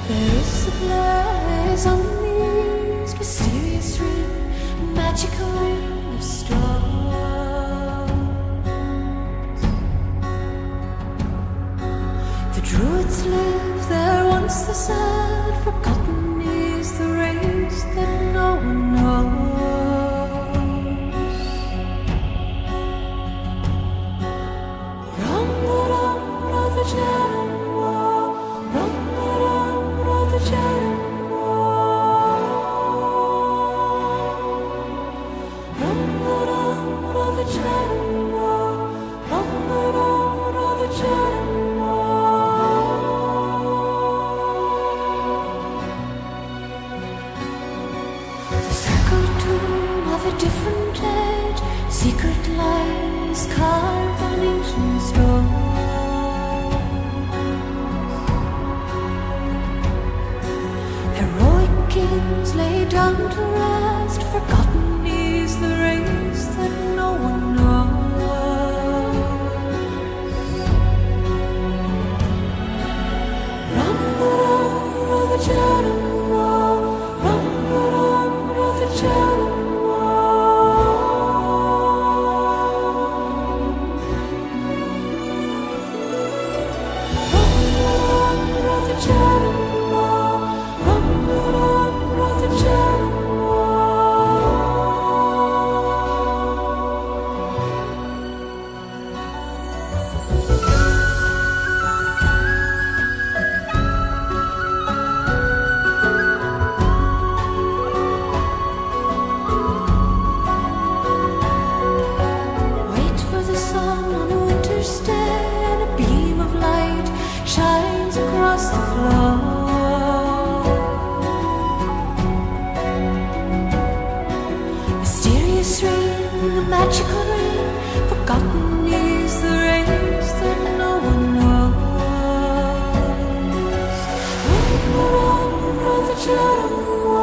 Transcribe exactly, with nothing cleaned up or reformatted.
There is a blaze on these mysterious ring, magical ring of stars. The druids live there once, the sad forgotten is the race that no one knows. Rum the rum of the Chatham War, rum the rum of the Chatham War, rum the rum of the Chatham War, rum the rum of the Chatham War. The circled tomb of a different age, secret lines carved on ancient stone. Heroic kings lay down to rest, forgotten is the race that no one knows. Rum the rum of the Chatham War, rum the rum of the Chatham War. Rum the rum of the Chatham War, rum the rum of the Chatham War. Wait for the sun on a winter's day, and a beam of light shines across the floor. Mysterious ring, a magical ring, forgotten is the race that no one knows. Rum the rum of the Chatham War.